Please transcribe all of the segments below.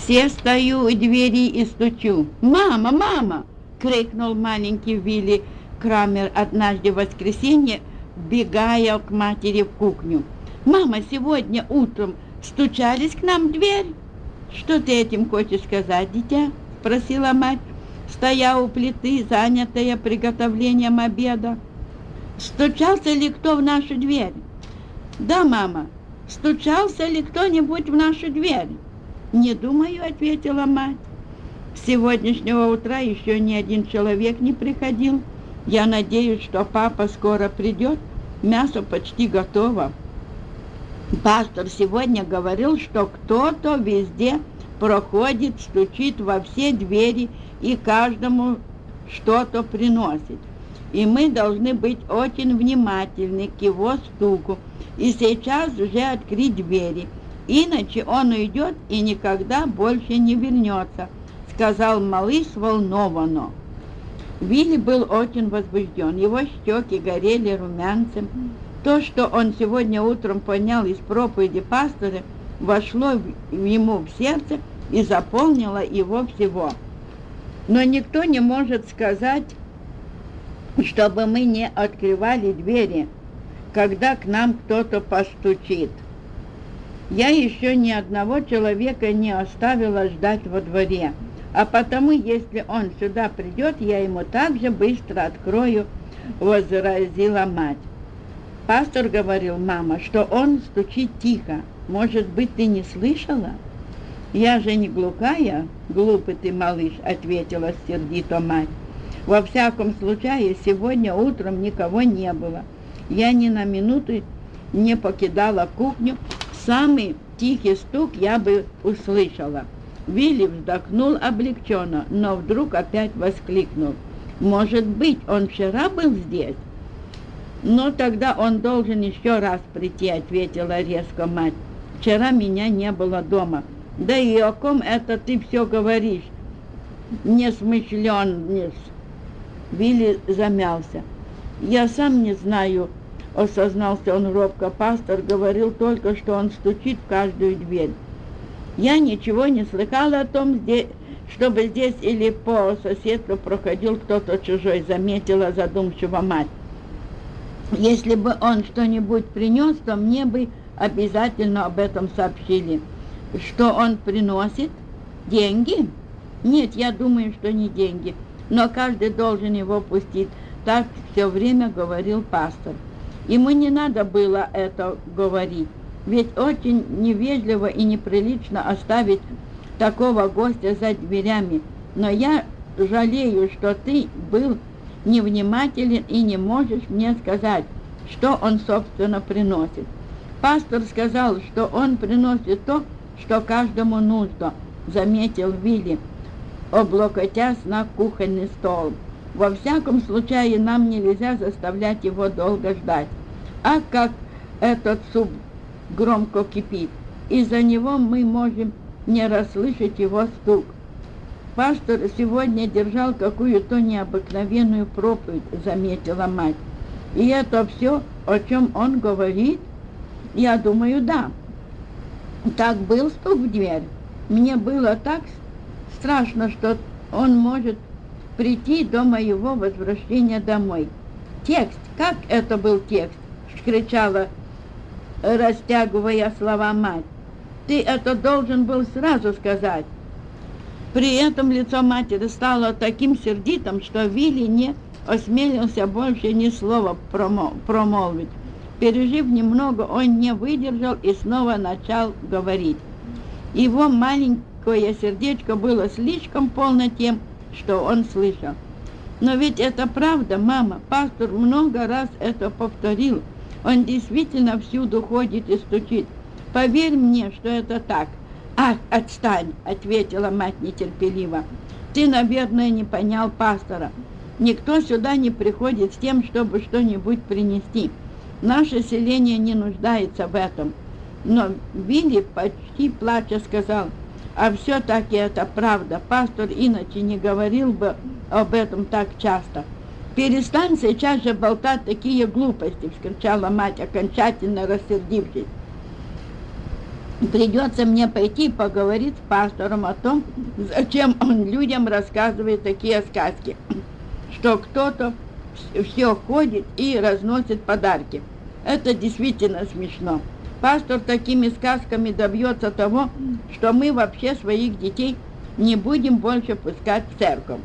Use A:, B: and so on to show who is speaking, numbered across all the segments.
A: Все стою у двери и стучу. «Мама, мама!» — крикнул маленький Вилли Крамер однажды в воскресенье, вбегая к матери в кухню. «Мама, сегодня утром стучались к нам в дверь». «Что ты этим хочешь сказать, дитя?» — спросила мать, стоя у плиты, занятая приготовлением обеда. «Стучался ли кто в нашу дверь?» «Да, мама. Стучался ли кто-нибудь в нашу дверь?» «Не думаю», — ответила мать. «С сегодняшнего утра еще ни один человек не приходил. Я надеюсь, что папа скоро придет. Мясо почти готово. Пастор сегодня говорил, что кто-то везде проходит, стучит во все двери и каждому что-то приносит. И мы должны быть очень внимательны к его стуку и сейчас же открыть двери. Иначе он уйдет и никогда больше не вернется», — сказал малыш взволнованно. Вилли был очень возбужден, его щеки горели румянцем. То, что он сегодня утром понял из проповеди пастора, вошло ему в сердце и заполнило его всего. Но никто не может сказать, чтобы мы не открывали двери, когда к нам кто-то постучит. Я еще ни одного человека не оставила ждать во дворе, а потому, если он сюда придет, я ему так же быстро открою, — возразила мать. Пастор говорил, мама, что он стучит тихо. Может быть, ты не слышала? Я же не глухая, глупый ты малыш, — ответила сердито мать. Во всяком случае, сегодня утром никого не было. Я ни на минуту не покидала кухню. Самый тихий стук я бы услышала. Вилли вздохнул облегченно, но вдруг опять воскликнул. «Может быть, он вчера был здесь?» «Но тогда он должен еще раз прийти», — ответила резко мать. «Вчера меня не было дома». «Да и о ком это ты все говоришь, несмышленец?» Вилли замялся. «Я сам не знаю», — осознался он робко. «Пастор говорил только, что он стучит в каждую дверь». «Я ничего не слыхала о том, чтобы здесь или по соседству проходил кто-то чужой», — заметила задумчиво мать. «Если бы он что-нибудь принес, то мне бы обязательно об этом сообщили». «Что он приносит? Деньги?» «Нет, я думаю, что не деньги, но каждый должен его пустить». Так все время говорил пастор. Ему не надо было это говорить, ведь очень невежливо и неприлично оставить такого гостя за дверями. Но я жалею, что ты был невнимателен и не можешь мне сказать, что он, собственно, приносит. Пастор сказал, что он приносит то, что каждому нужно, заметил Вилли, облокотясь на кухонный стол. Во всяком случае, нам нельзя заставлять его долго ждать. А как этот суп громко кипит, из-за него мы можем не расслышать его стук. Пастор сегодня держал какую-то необыкновенную проповедь, заметила мать. И это все, о чем он говорит? Я думаю, да. Так был стук в дверь. Мне было так страшно, что он может прийти до моего возвращения домой. Текст, как это был текст? Кричала, растягивая слова мать. Ты это должен был сразу сказать. При этом лицо матери стало таким сердитым, что Вилли не осмелился больше ни слова промолвить. Пережив немного, он не выдержал и снова начал говорить. Его маленькое сердечко было слишком полно тем, что он слышал. «Но ведь это правда, мама, пастор много раз это повторил. Он действительно всюду ходит и стучит. Поверь мне, что это так». «Ах, отстань», — ответила мать нетерпеливо. «Ты, наверное, не понял пастора. Никто сюда не приходит с тем, чтобы что-нибудь принести. Наше селение не нуждается в этом». Но Вилли почти плача сказал: «А все-таки это правда. Пастор иначе не говорил бы об этом так часто». «Перестань сейчас же болтать такие глупости!» — вскричала мать, окончательно рассердившись. Придется мне пойти поговорить с пастором о том, зачем он людям рассказывает такие сказки, что кто-то все ходит и разносит подарки. Это действительно смешно. Пастор такими сказками добьется того, что мы вообще своих детей не будем больше пускать в церковь.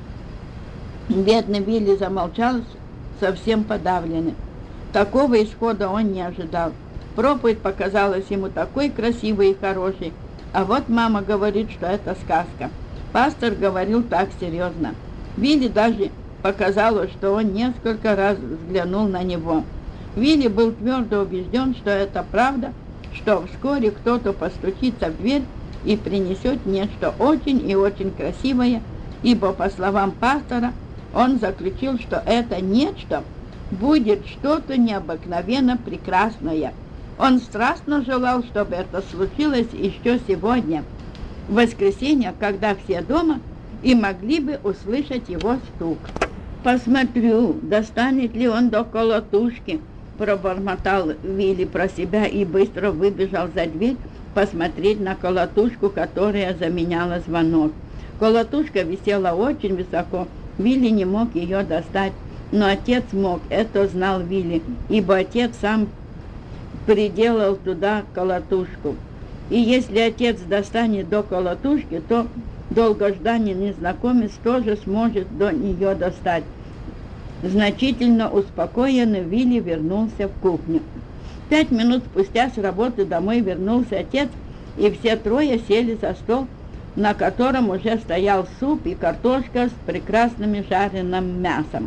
A: Бедный Вилли замолчал, совсем подавленный. Такого исхода он не ожидал. Проповедь показалась ему такой красивой и хорошей, а вот мама говорит, что это сказка. Пастор говорил так серьезно. Вилли даже показалось, что он несколько раз взглянул на него. Вилли был твердо убежден, что это правда, что вскоре кто-то постучится в дверь и принесет нечто очень и очень красивое, ибо, по словам пастора, он заключил, что это нечто будет что-то необыкновенно прекрасное. Он страстно желал, чтобы это случилось еще сегодня, в воскресенье, когда все дома и могли бы услышать его стук. «Посмотрю, достанет ли он до колотушки», — пробормотал Вилли про себя и быстро выбежал за дверь посмотреть на колотушку, которая заменяла звонок. Колотушка висела очень высоко, Вилли не мог ее достать, но отец мог, это знал Вилли, ибо отец сам приделал туда колотушку. И если отец достанет до колотушки, то долгожданный незнакомец тоже сможет до нее достать. Значительно успокоенный Вилли вернулся в кухню. 5 минут спустя с работы домой вернулся отец, и все трое сели за стол, на котором уже стоял суп и картошка с прекрасным жареным мясом.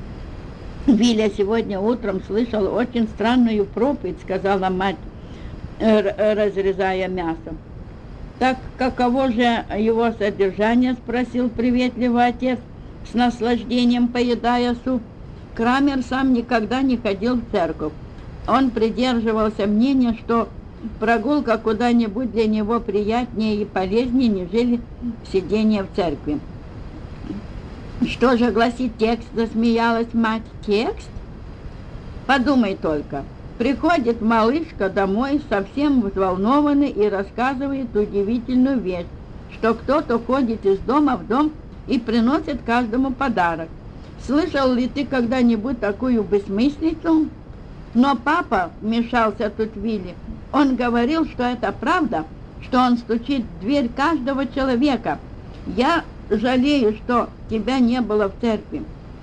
A: «Виля сегодня утром слышал очень странную проповедь», — сказала мать, разрезая мясо. «Так каково же его содержание?» — спросил приветливо отец, с наслаждением поедая суп. Крамер сам никогда не ходил в церковь. Он придерживался мнения, что прогулка куда-нибудь для него приятнее и полезнее, нежели сидение в церкви. «Что же гласит текст?» — засмеялась мать. «Текст? Подумай только. Приходит малышка домой, совсем взволнованный, и рассказывает удивительную вещь, что кто-то ходит из дома в дом и приносит каждому подарок. Слышал ли ты когда-нибудь такую бессмыслицу?» «Но папа», — вмешался тут Вилли, — «он говорил, что это правда, что он стучит в дверь каждого человека. Я жалею, что тебя не было в церкви».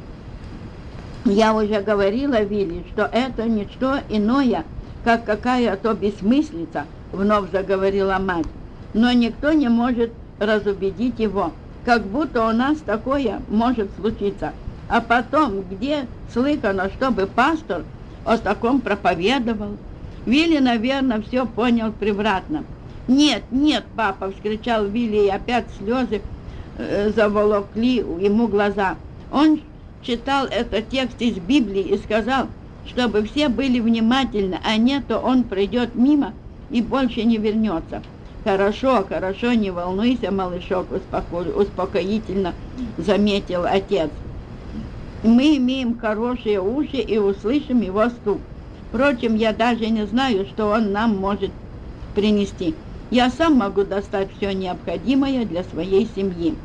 A: «Я уже говорила, Вилли, что это не что иное, как какая-то бессмыслица», — вновь заговорила мать. «Но никто не может разубедить его, как будто у нас такое может случиться. А потом, где слыхано, чтобы пастор о таком проповедовал?» Вилли, наверное, все понял превратно. «Нет, нет, папа!» — вскричал Вилли, и опять слезы заволокли ему глаза. Он читал этот текст из Библии и сказал, чтобы все были внимательны, а не то он пройдет мимо и больше не вернется. «Хорошо, хорошо, не волнуйся, малышок», — успокоительно заметил отец. «Мы имеем хорошие уши и услышим его стук. Впрочем, я даже не знаю, что он нам может принести. Я сам могу достать все необходимое для своей семьи».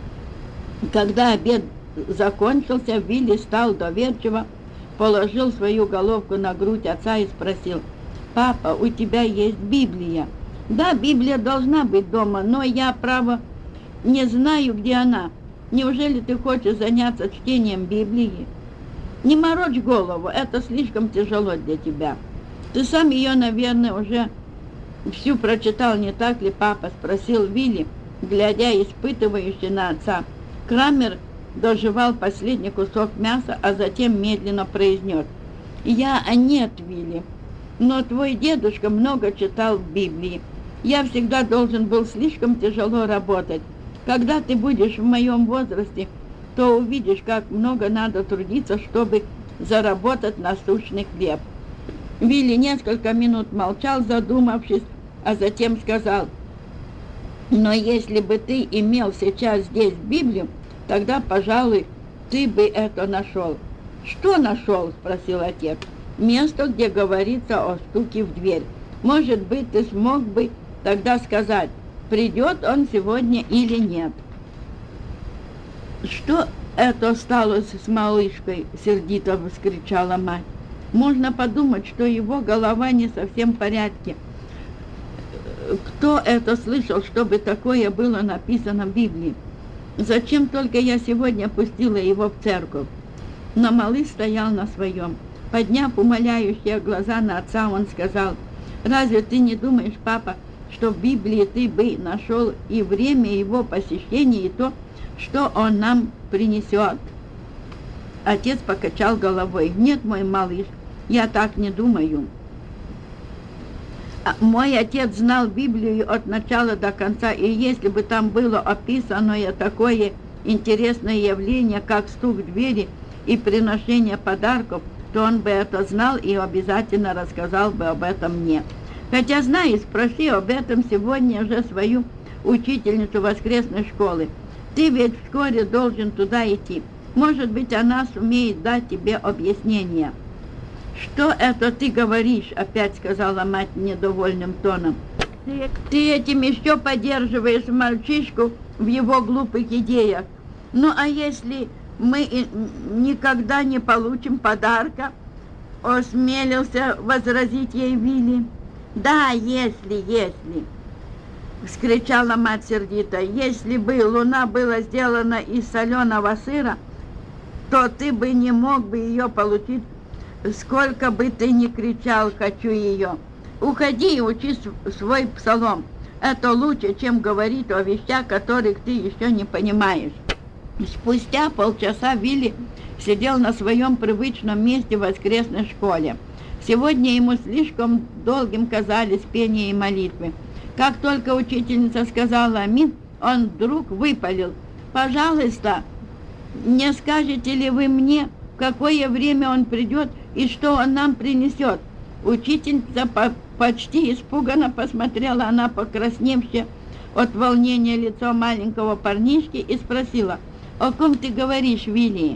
A: Когда обед закончился, Вилли стал доверчиво, положил свою головку на грудь отца и спросил: «Папа, у тебя есть Библия?» «Да, Библия должна быть дома, но я, право, не знаю, где она. Неужели ты хочешь заняться чтением Библии?» «Не морочь голову, это слишком тяжело для тебя. Ты сам ее, наверное, уже всю прочитал, не так ли, папа?» — спросил Вилли, глядя испытывающе на отца. Крамер дожевал последний кусок мяса, а затем медленно произнес: Нет, Вилли, но твой дедушка много читал в Библии. Я всегда должен был слишком тяжело работать. Когда ты будешь в моем возрасте, то увидишь, как много надо трудиться, чтобы заработать насущный хлеб». Вилли несколько минут молчал, задумавшись, а затем сказал: «Но если бы ты имел сейчас здесь Библию, тогда, пожалуй, ты бы это нашел». «Что нашел?» — спросил отец. «Место, где говорится о стуке в дверь». Может быть, ты смог бы тогда сказать, придет он сегодня или нет. «Что это стало с малышкой?» — сердито вскричала мать. «Можно подумать, что его голова не совсем в порядке. Кто это слышал, чтобы такое было написано в Библии? Зачем только я сегодня пустила его в церковь?» Но малыш стоял на своем. Подняв умоляющие глаза на отца, он сказал: «Разве ты не думаешь, папа, что в Библии ты бы нашел и время его посещения, и то, что он нам принесет?» Отец покачал головой. «Нет, мой малыш, я так не думаю. Мой отец знал Библию от начала до конца, и если бы там было описано такое интересное явление, как стук в двери и приношение подарков, то он бы это знал и обязательно рассказал бы об этом мне. Хотя, знай, спроси об этом сегодня же свою учительницу воскресной школы. Ты ведь вскоре должен туда идти. Может быть, она сумеет дать тебе объяснение». «Что это ты говоришь?» — опять сказала мать недовольным тоном. «Ты этим еще поддерживаешь мальчишку в его глупых идеях. Ну, а если мы никогда не получим подарка?» — осмелился возразить ей Вилли. «Да, если!» — вскричала мать сердито. «Если бы луна была сделана из соленого сыра, то ты бы не мог бы ее получить, сколько бы ты ни кричал «хочу ее». Уходи и учи свой псалом. Это лучше, чем говорить о вещах, которых ты еще не понимаешь». Спустя полчаса Вилли сидел на своем привычном месте в воскресной школе. Сегодня ему слишком долгим казались пение и молитвы. Как только учительница сказала «Аминь», он вдруг выпалил: «Пожалуйста, не скажете ли вы мне, в какое время он придет и что он нам принесет?» Учительница почти испуганно посмотрела на покрасневшее от волнения лицо маленького парнишки и спросила: «О ком ты говоришь, Вилли?»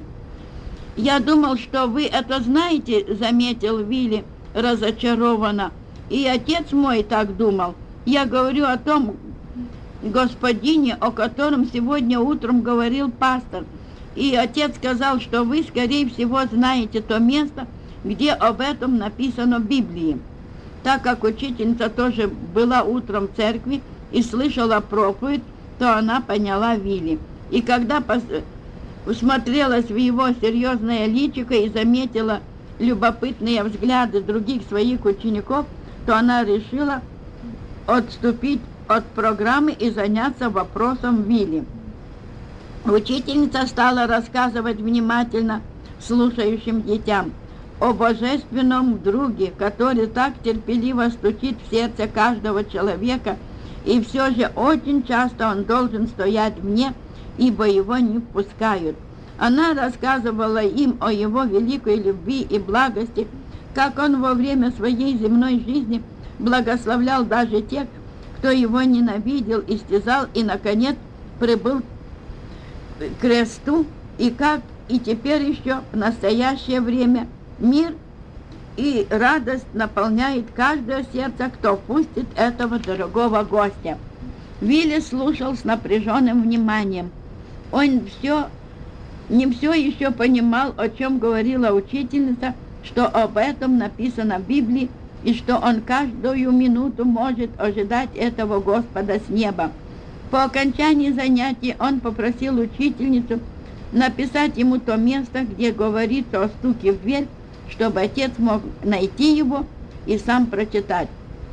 A: «Я думал, что вы это знаете», — заметил Вилли разочарованно. «И отец мой так думал. Я говорю о том господине, о котором сегодня утром говорил пастор. И отец сказал, что вы, скорее всего, знаете то место, где об этом написано в Библии». Так как учительница тоже была утром в церкви и слышала проповедь, то она поняла Вилли. И когда усмотрелась в его серьезное личико и заметила любопытные взгляды других своих учеников, то она решила отступить от программы и заняться вопросом Вилли. Учительница стала рассказывать внимательно слушающим детям о божественном друге, который так терпеливо стучит в сердце каждого человека, и все же очень часто он должен стоять вне, ибо его не впускают. Она рассказывала им о его великой любви и благости, как он во время своей земной жизни благословлял даже тех, кто его ненавидел, истязал и, наконец, прибыл к кресту, и как и теперь еще в настоящее время мир и радость наполняет каждое сердце, кто впустит этого дорогого гостя. Вилли слушал с напряженным вниманием. Он не все еще понимал, о чем говорила учительница, что об этом написано в Библии, и что он каждую минуту может ожидать этого Господа с неба. По окончании занятий он попросил учительницу написать ему то место, где говорится о стуке в дверь, чтобы отец мог найти его и сам прочитать.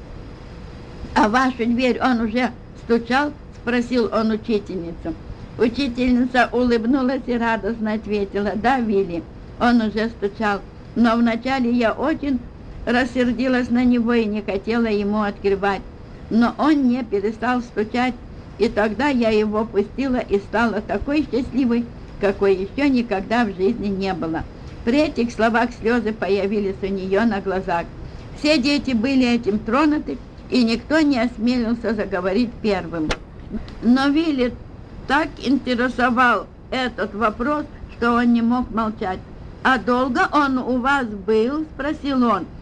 A: «А вашу дверь он уже стучал?» — спросил он учительницу. Учительница улыбнулась и радостно ответила: «Да, Вилли, он уже стучал, но вначале я очень рассердилась на него и не хотела ему открывать. Но он не перестал стучать, и тогда я его пустила и стала такой счастливой, какой еще никогда в жизни не было». При этих словах слезы появились у нее на глазах. Все дети были этим тронуты, и никто не осмелился заговорить первым. Но Вилли так интересовал этот вопрос, что он не мог молчать. «А долго он у вас был?» — спросил он.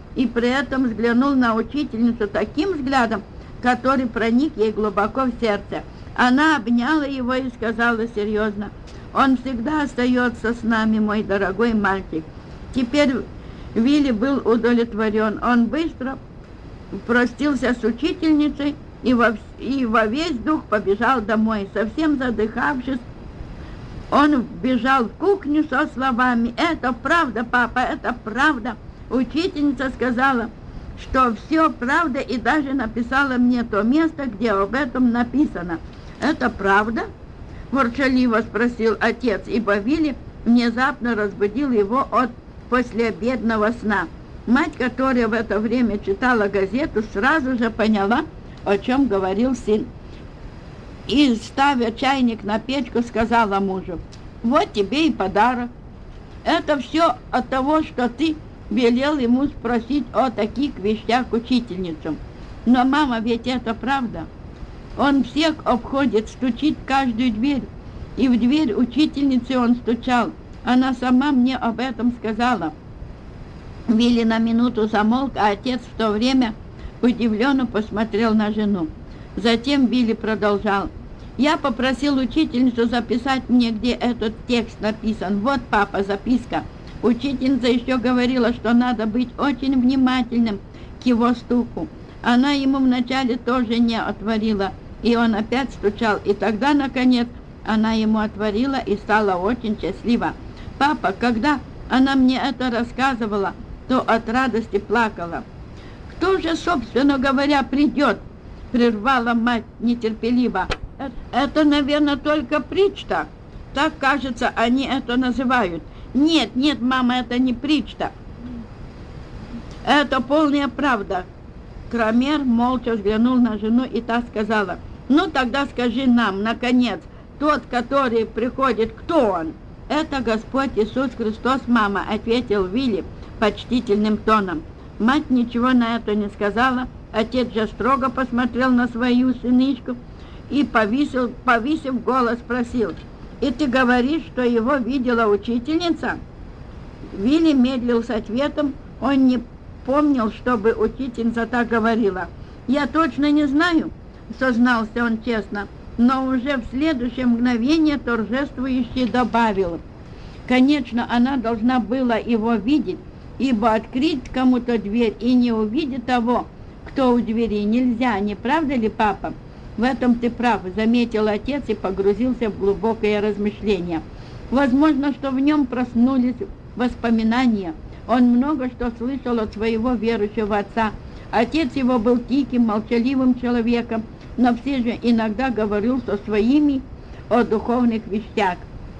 A: и при этом взглянул на учительницу таким взглядом, который проник ей глубоко в сердце. Она обняла его и сказала серьезно: «Он всегда остается с нами, мой дорогой мальчик». Теперь Вилли был удовлетворен. Он быстро простился с учительницей и во весь дух побежал домой. Совсем задыхавшись, он бежал в кухню со словами: «Это правда, папа, это правда». Учительница сказала, что все правда, и даже написала мне то место, где об этом написано. «Это правда?» – ворчаливо спросил отец, ибо Вилли внезапно разбудил его от послеобедного сна. Мать, которая в это время читала газету, сразу же поняла, о чем говорил сын. И, ставя чайник на печку, сказала мужу: «Вот тебе и подарок. Это все от того, что ты велел ему спросить о таких вещах учительницу. Но, мама, ведь это правда. Он всех обходит, стучит в каждую дверь. И в дверь учительницы он стучал. Она сама мне об этом сказала». Вилли на минуту замолк, а отец в то время удивленно посмотрел на жену. Затем Вилли продолжал: «Я попросил учительницу записать мне, где этот текст написан. Вот, папа, записка». Учительница еще говорила, что надо быть очень внимательным к его стуку. Она ему вначале тоже не отворила, и он опять стучал, и тогда, наконец, она ему отворила и стала очень счастлива. Папа, когда она мне это рассказывала, то от радости плакала. «Кто же, собственно говоря, придет?» — прервала мать нетерпеливо. «Это, наверное, только притча. Так, кажется, они это называют». «Нет, нет, мама, это не притча. Это полная правда». Крамер молча взглянул на жену, и та сказала: «Ну, тогда скажи нам, наконец, тот, который приходит, кто он?» «Это Господь Иисус Христос, мама», — ответил Вилли почтительным тоном. Мать ничего на это не сказала. Отец же строго посмотрел на свою сынишку и, повисив голос, спросил: «И ты говоришь, что его видела учительница?» Вилли медлил с ответом. Он не помнил, чтобы учительница так говорила. «Я точно не знаю», — сознался он честно, но уже в следующее мгновение торжествующе добавил: «Конечно, она должна была его видеть, ибо открыть кому-то дверь и не увидеть того, кто у двери, нельзя, не правда ли, папа?» «В этом ты прав», — заметил отец и погрузился в глубокое размышление. Возможно, что в нем проснулись воспоминания. Он много что слышал от своего верующего отца. Отец его был тихим, молчаливым человеком, но все же иногда говорил со своими о духовных вещах.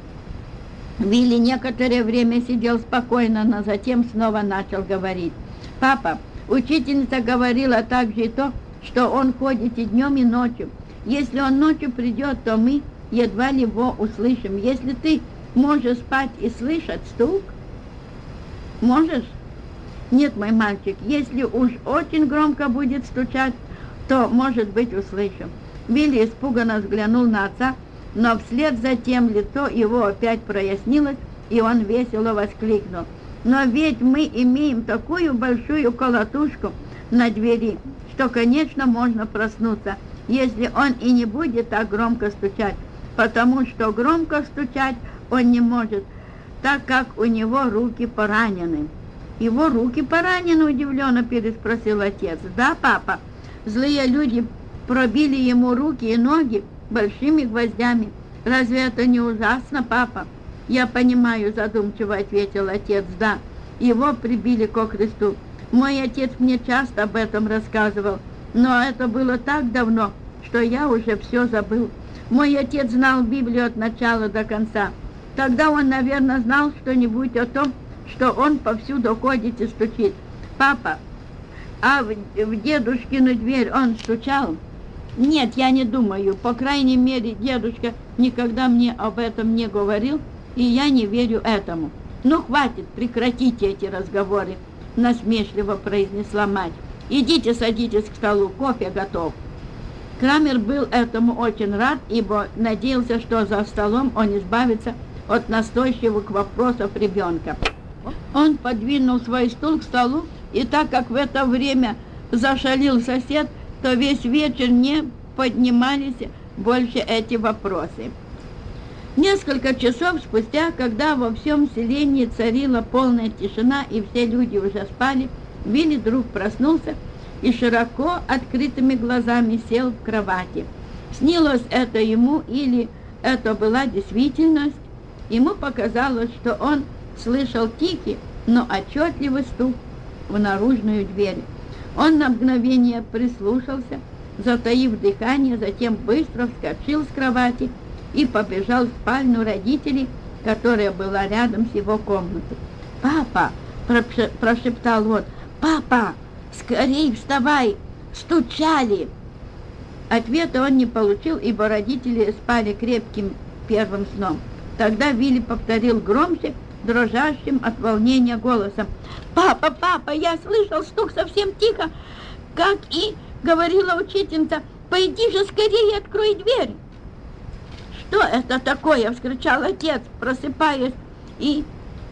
A: Вилли некоторое время сидел спокойно, но затем снова начал говорить. «Папа, учительница говорила также и то, что он ходит и днем, и ночью. Если он ночью придет, то мы едва ли его услышим. Если ты можешь спать и слышать стук, можешь?» «Нет, мой мальчик, если уж очень громко будет стучать, то, может быть, услышим». Вилли испуганно взглянул на отца, но вслед за тем лицо его опять прояснилось, и он весело воскликнул: «Но ведь мы имеем такую большую колотушку на двери, что, конечно, можно проснуться, если он и не будет так громко стучать, потому что громко стучать он не может, так как у него руки поранены». «Его руки поранены?» — удивленно переспросил отец. «Да, папа, злые люди пробили ему руки и ноги большими гвоздями. Разве это не ужасно, папа?» «Я понимаю», — задумчиво ответил отец. «Да, его прибили ко кресту. Мой отец мне часто об этом рассказывал, но это было так давно, что я уже все забыл. Мой отец знал Библию от начала до конца. Тогда он, наверное, знал что-нибудь о том, что он повсюду ходит и стучит. Папа, а в дедушкину дверь он стучал?» «Нет, я не думаю. По крайней мере, дедушка никогда мне об этом не говорил, и я не верю этому». «Ну, хватит, прекратите эти разговоры», — насмешливо произнесла мать. «Идите, садитесь к столу, кофе готов». Крамер был этому очень рад, ибо надеялся, что за столом он избавится от настойчивых вопросов ребенка. Он подвинул свой стул к столу И так как в это время зашалил сосед, то весь вечер не поднимались больше эти вопросы. Несколько часов спустя, когда во всем селении царила полная тишина и все люди уже спали, Вилли вдруг проснулся и широко открытыми глазами сел в кровати. Снилось это ему или это была действительность? Ему показалось, что он слышал тихий, но отчетливый стук в наружную дверь. Он на мгновение прислушался, затаив дыхание, затем быстро вскочил с кровати и побежал в спальню родителей, которая была рядом с его комнатой. «Папа!» – прошептал он. «Папа! Скорей вставай! Стучали!» Ответа он не получил, ибо родители спали крепким первым сном. Тогда Вилли повторил громче, дрожащим от волнения голосом: «Папа, папа, я слышал стук совсем тихо, как и говорила учительница. Пойди же скорее, открой дверь!» «Что это такое?» — вскричал отец, просыпаясь и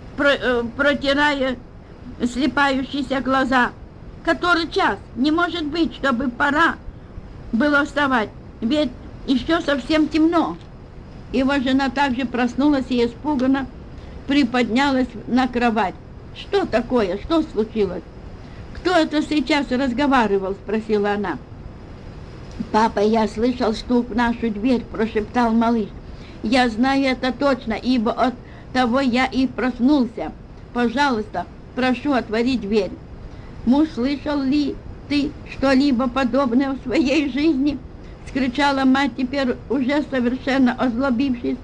A: протирая слепающиеся глаза. «Который час? Не может быть, чтобы пора было вставать, ведь еще совсем темно». Его жена также проснулась и испуганно приподнялась на кровать. «Что такое? Что случилось? Кто это сейчас разговаривал?» — спросила она. «Папа, я слышал стук в нашу дверь», — прошептал малыш. «Я знаю это точно, ибо от того я и проснулся. Пожалуйста, прошу, отвори дверь». «Муж, слышал ли ты что-либо подобное в своей жизни?» — скричала мать, теперь уже совершенно озлобившись.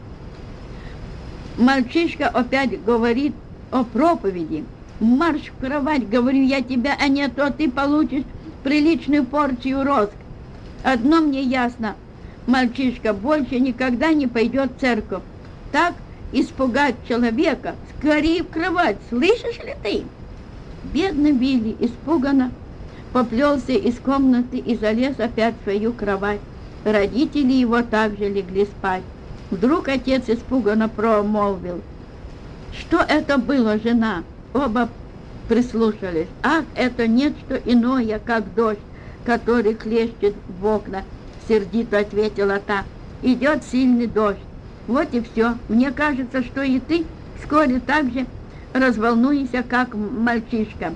A: «Мальчишка опять говорит о проповеди. Марш в кровать, говорю я тебе, а не то ты получишь приличную порцию розг. Одно мне ясно, мальчишка больше никогда не пойдет в церковь. Так испугать человека. Скорее в кровать, слышишь ли ты?» Бедный Вилли испуганно поплелся из комнаты и залез опять в свою кровать. Родители его также легли спать. Вдруг отец испуганно промолвил: «Что это было, жена?» Оба прислушались. «Ах, это нечто иное, как дождь, который хлещет в окна», — сердито ответила та. «Идет сильный дождь. Вот и все. Мне кажется, что и ты вскоре так же разволнуешься, как мальчишка».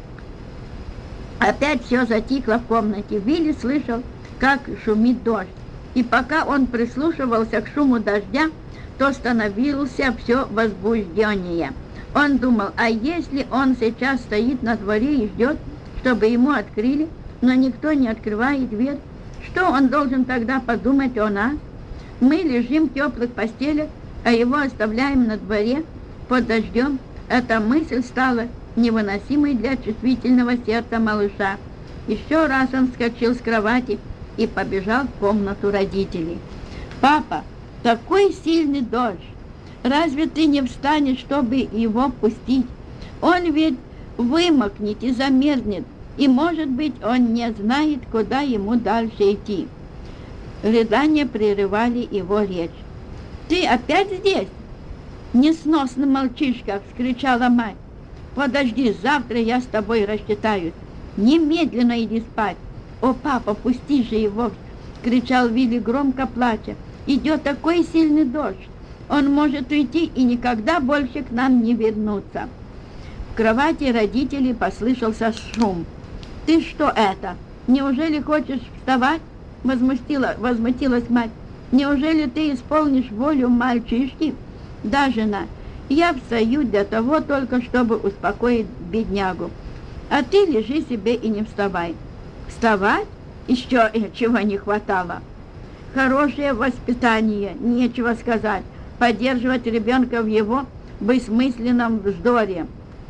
A: Опять все затихло в комнате. Вилли слышал, как шумит дождь. И пока он прислушивался к шуму дождя, то становился все возбужденнее. Он думал, а если он сейчас стоит на дворе и ждет, чтобы ему открыли, но никто не открывает дверь, что он должен тогда подумать о нас? Мы лежим в теплых постелях, а его оставляем на дворе под дождем. Эта мысль стала невыносимой для чувствительного сердца малыша. Еще раз он вскочил с кровати и побежал в комнату родителей. «Папа, такой сильный дождь! Разве ты не встанешь, чтобы его пустить? Он ведь вымокнет и замерзнет, и, может быть, он не знает, куда ему дальше идти». Рыдания прерывали его речь. «Ты опять здесь? Несносный мальчишка!» — вскричала мать. «Подожди, завтра я с тобой рассчитаюсь. Немедленно иди спать». «О, папа, пусти же его!» — кричал Вилли, громко плача. «Идет такой сильный дождь. Он может уйти и никогда больше к нам не вернуться». В кровати родителей послышался шум. «Ты что это? Неужели хочешь вставать?» — возмутилась мать. «Неужели ты исполнишь волю мальчишки?» «Да, жена, я встаю для того только, чтобы успокоить беднягу. А ты лежи себе и не вставай». «Вставать? Еще чего не хватало. Хорошее воспитание, нечего сказать. Поддерживать ребенка в его бессмысленном вздоре».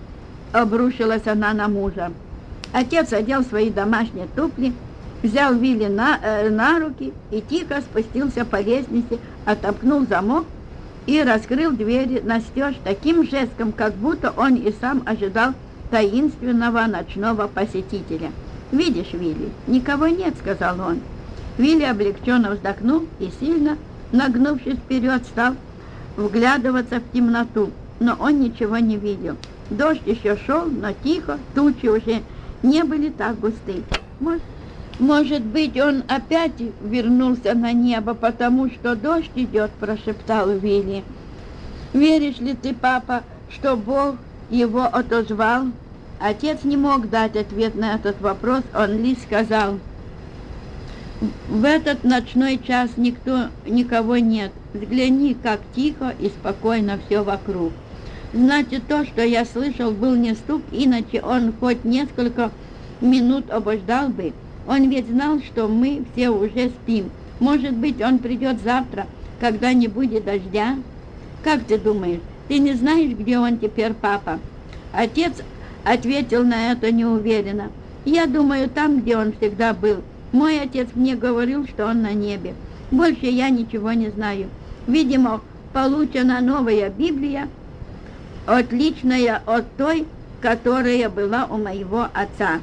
A: Обрушилась она на мужа. Отец одел свои домашние туфли, взял Вилли на руки и тихо спустился по лестнице, отомкнул замок и раскрыл двери настежь таким жестом, как будто он и сам ожидал таинственного ночного посетителя. «Видишь, Вилли, никого нет», — сказал он. Вилли облегченно вздохнул и, сильно нагнувшись вперед, стал вглядываться в темноту, но он ничего не видел. Дождь еще шел, но тихо, тучи уже не были так густы. Может быть, он опять вернулся на небо, потому что дождь идет, прошептал Вилли. Веришь ли ты, папа, что Бог его отозвал? Отец не мог дать ответ на этот вопрос, он лишь сказал: в этот ночной час никого нет. Взгляни, как тихо и спокойно все вокруг. Значит, то, что я слышал, был не стук, иначе он хоть несколько минут обождал бы. Он ведь знал, что мы все уже спим. Может быть, он придет завтра, когда не будет дождя? Как ты думаешь, ты не знаешь, где он теперь, папа? Отец ответил на это неуверенно. Я думаю, там, где он всегда был. Мой отец мне говорил, что он на небе. Больше я ничего не знаю. Видимо, получена новая Библия, отличная от той, которая была у моего отца.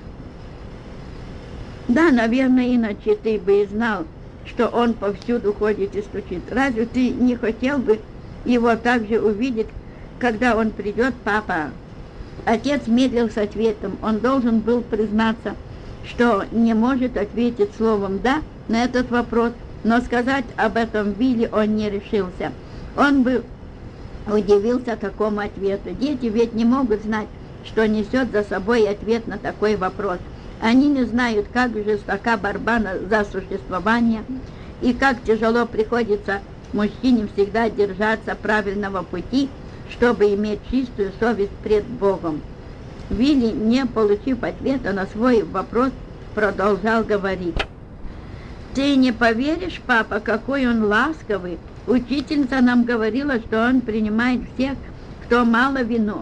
A: Да, наверное, иначе ты бы и знал, что он повсюду ходит и стучит. Разве ты не хотел бы его также увидеть, когда он придет, папа? Отец медлил с ответом. Он должен был признаться, что не может ответить словом «да» на этот вопрос, но сказать об этом Вилли он не решился. Он бы удивился такому ответу. Дети ведь не могут знать, что несет за собой ответ на такой вопрос. Они не знают, как жестока борьба за существование и как тяжело приходится мужчине всегда держаться правильного пути, чтобы иметь чистую совесть пред Богом. Вилли, не получив ответа на свой вопрос, продолжал говорить. «Ты не поверишь, папа, какой он ласковый. Учительница нам говорила, что он принимает всех, кто мало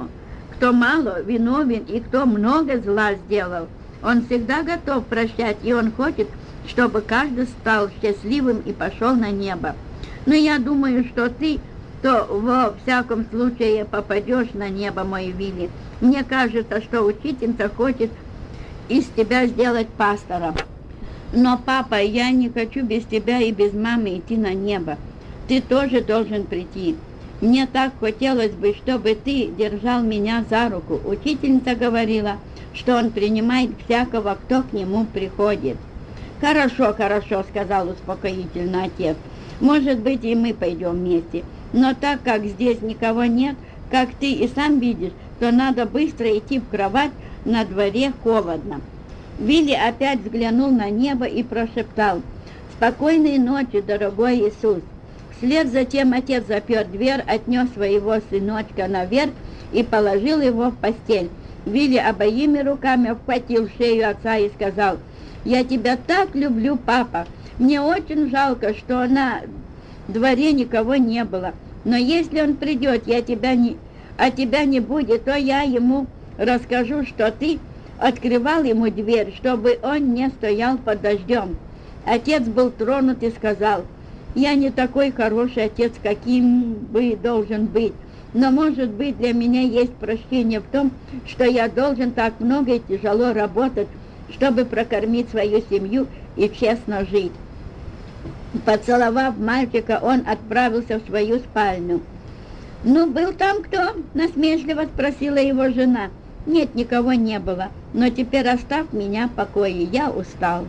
A: виновен и кто много зла сделал. Он всегда готов прощать, и он хочет, чтобы каждый стал счастливым и пошел на небо. Но я думаю, что ты, то во всяком случае попадешь на небо, мой Вилли. Мне кажется, что учительница хочет из тебя сделать пастора. Но, папа, я не хочу без тебя и без мамы идти на небо. Ты тоже должен прийти. Мне так хотелось бы, чтобы ты держал меня за руку. Учительница говорила, что он принимает всякого, кто к нему приходит». «Хорошо, хорошо», — сказал успокоительно отец. «Может быть, и мы пойдем вместе. Но так как здесь никого нет, как ты и сам видишь, то надо быстро идти в кровать, на дворе холодно». Вилли опять взглянул на небо и прошептал: «Спокойной ночи, дорогой Иисус». Вслед за тем отец запер дверь, отнес своего сыночка наверх и положил его в постель. Вилли обеими руками обхватил шею отца и сказал: «Я тебя так люблю, папа. Мне очень жалко, что на дворе никого не было. Но если он придет, тебя не будет, то я ему расскажу, что ты открывал ему дверь, чтобы он не стоял под дождем». Отец был тронут и сказал: «Я не такой хороший отец, каким бы должен быть. Но, может быть, для меня есть прощение в том, что я должен так много и тяжело работать, чтобы прокормить свою семью и честно жить». Поцеловав мальчика, он отправился в свою спальню. «Ну, был там кто?» — насмешливо спросила его жена. «Нет, никого не было. Но теперь оставь меня в покое, я устал».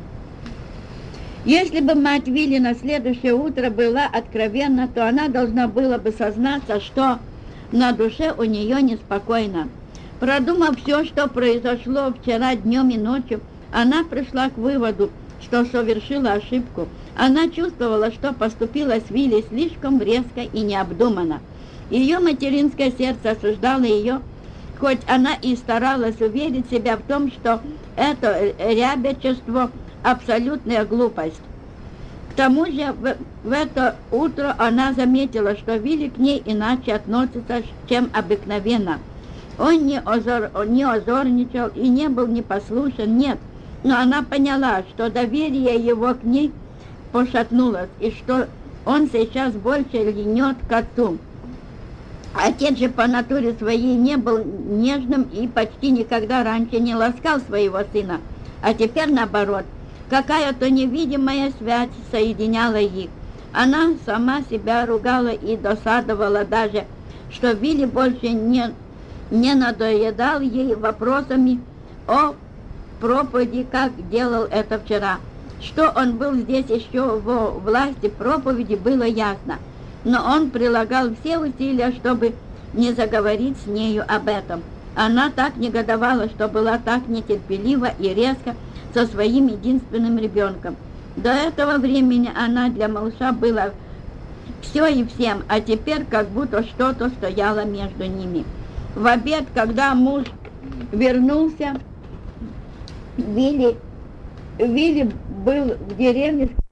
A: Если бы мать Вилли на следующее утро была откровенна, то она должна была бы сознаться, что на душе у нее неспокойно. Продумав все, что произошло вчера днем и ночью, она пришла к выводу, что совершила ошибку. Она чувствовала, что поступила с Вилли слишком резко и необдуманно. Ее материнское сердце осуждало ее, хоть она и старалась уверить себя в том, что это ребячество – абсолютная глупость. К тому же в это утро она заметила, что Вилли к ней иначе относится, чем обыкновенно. Он не озорничал и не был непослушен, нет, но она поняла, что доверие его к ней пошатнулось, и что он сейчас больше льнет к отцу. Отец же по натуре своей не был нежным и почти никогда раньше не ласкал своего сына, а теперь наоборот. Какая-то невидимая связь соединяла их. Она сама себя ругала и досадовала даже, что Вилли больше не надоедал ей вопросами о проповеди, как делал это вчера. Что он был здесь еще во власти проповеди, было ясно. Но он прилагал все усилия, чтобы не заговорить с нею об этом. Она так негодовала, что была так нетерпелива и резка со своим единственным ребенком. До этого времени она для малыша была все и всем, а теперь как будто что-то стояло между ними. В обед, когда муж вернулся, Вилли был в деревне